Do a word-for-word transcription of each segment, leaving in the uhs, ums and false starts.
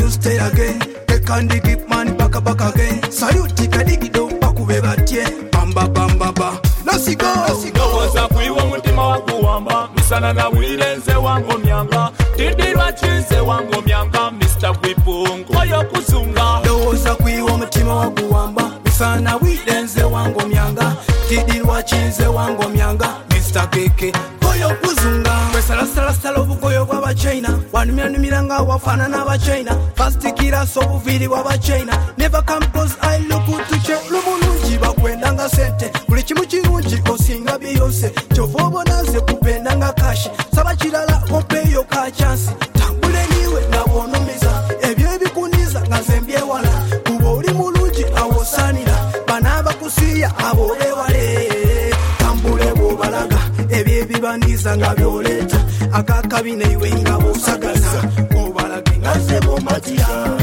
you stay again. They can't keep man back up back again. Salute Kadigido bakube batye. Bamba bamba ba. Let's go. Let's go. Waza kuiwa mutima wakuwamba. Misana na wirenze wango myanga. Tidirwa chinze wango myanga. Mister Kwipungu koyo kuzunga. Waza kuiwa mutima wakuwamba. Misana wirenze wango myanga. Tidirwa chinze wango myanga. Mister Keke koyo kuzunga. Sala sala sala obukoyo bwa China. Wanumira numiranga wafana na ba China. Fast kira so buviri bwa China. Never come close I look to check. Lumununji bakwendanga sente. Kuli kimu kirungi osinga Beyonce. Chovobo naze kupendanga kashi. Saba kirala ompeyo ka chance. Tambule niwe na wonumiza. Ebyo ebikuniza ngazembye wala. Kubo oli mulungi awosanira. Bana bakusiya abole wale. Tambule bo balaga. Ebyo ebibaniza nga byoleta. Akakabine iwe ngabo sagasa. Obalage ngaze bo matia.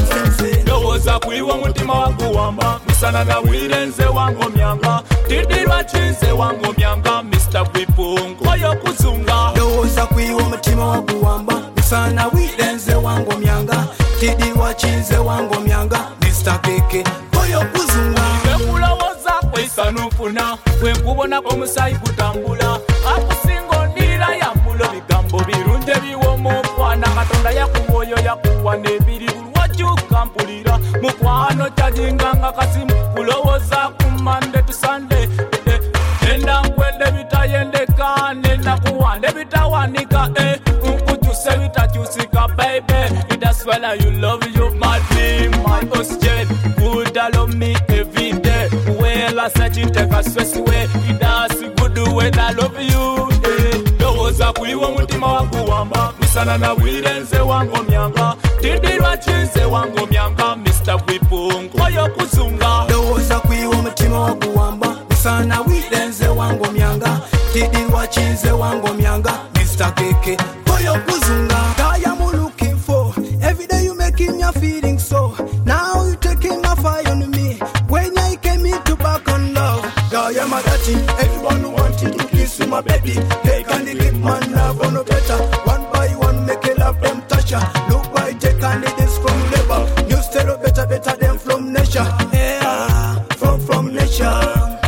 Waza kuiwa mutima wakuwamba. Misana na wirenze wango myanga. Tidirwa chinze wango myanga. Mister Kwipungu koyo kuzunga. Waza kuiwa mutima wakuwamba. Misana wirenze wango myanga. Tidirwa chinze wango myanga. Mister Keke koyo kuzunga. Wekula waza kwisa nufuna. Wekubona komusayi kutambula. Akusingo nira ya mulo. Bigambo birunde biwo mufwana. Katonda ya kuwoyo ya kuwa nebiri. Kampulira mukwano tajinganga kasimu kulowoza ku Monday to Sunday. Nenda nkwende bitayendeka nenda kuwande bitawanika eh nkutuse bitakyusika baby. That's why you love you my dream my oxygen. Good love me every day. Well I said you take a stress away. That's good when I love you eh. Waza kuiwa mutima wakuwamba. Misana na wirenze wango myanga. Tidirwa chinze wango myanga. Mister Kwipungu koyo kuzunga. Waza kuiwa mutima wakuwamba. Misana wirenze wango myanga. Tidirwa chinze wango myanga. Mister Keke koyo kuzunga. Guy I'm looking for. Every day you making me feeling so. Now you taking my fire on me. When I came in to back on love. Guy I'm a daddy. Everyone wanted to kiss my baby. They can't give man love on no better. One by one make a love them touch ya. Look why they can't this from labor. You still better better than from nature. Yeah, from from nature.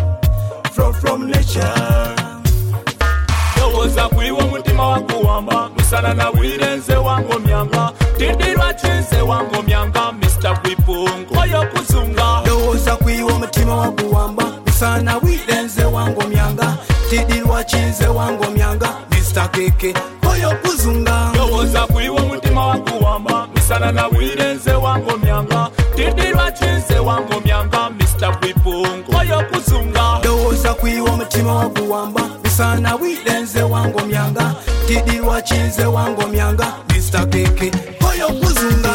From from nature. Waza kuiwa mutima wakuwamba. Misana na wirenze wango myanga. Tidirwa chinze wango myanga. Mister Kwipungu koyo kuzunga. Waza kuiwa mutima wakuwamba. Misana wirenze wango myanga. Tidirwa chinze wango myanga. Mister Keke koyo kuzunga. Waza kuiwa mutima wakuwamba. Misana na wirenze wango myanga. Tidirwa chinze wango myanga. Mister Kwipungu koyo kuzunga. Waza kuiwa mutima wakuwamba. Misana wirenze wango myanga. Tidirwa chinze wango myanga. Mister Keke koyo kuzunga.